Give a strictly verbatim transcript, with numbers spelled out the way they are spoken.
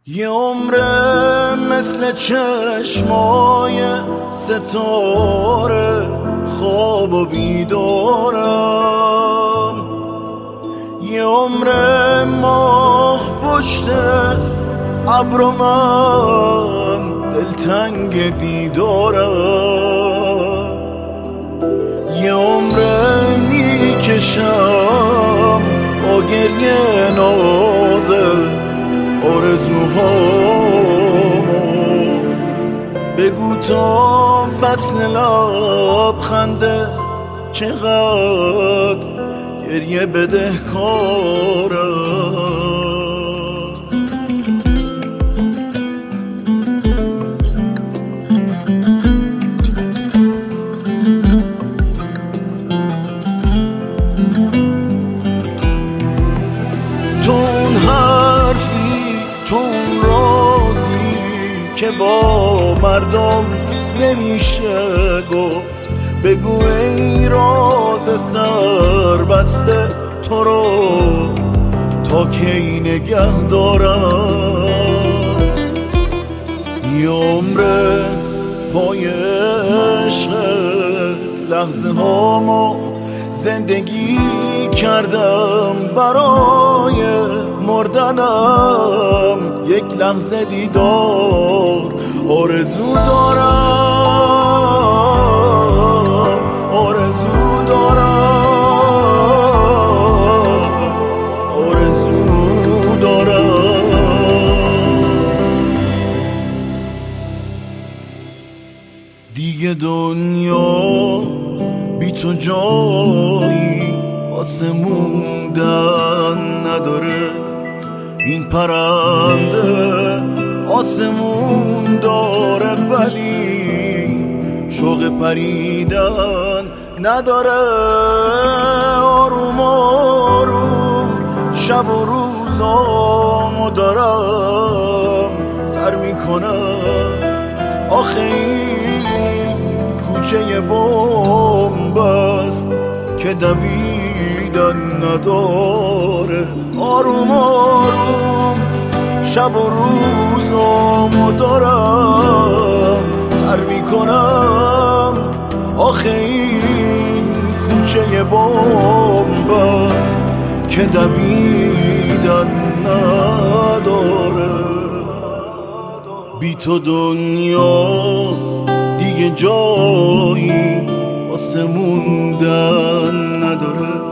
یه عمره مثل چشمای ستاره خواب و بیدارم، یه عمره ماه پشت ابر و من دلتنگ دیدارم، یه عمره میکشم با گریه نازه آرزوهامو، بگو تا فصل لبخنده چقدر گریه بدهکارم. تو اون حرفی، تو اون رازی که با مردم نمیشه گفت، بگو ای راز سر بسته تو رو تا کی نگه دارم. یه عمره پای عشقت لحظه هامو زندگی کردم، برای مردنم یک لحظه دیدار آرزو دارم، آرزو دارم، آرزو دارم. دیگه دنیا بی تو جایی واسه موندن نداره، این پرنده آسمون داره ولی شوق پریدن نداره. آروم آروم شب و روزامو دارم سر میکنم، آخه این کوچه بمب است که دویدن نداره. آروم آروم شب و روزامو دارم سر میکنم، آخه این کوچه بمب است که دویدن نداره. بی تو دنیا دیگه جایی واسه موندن نداره،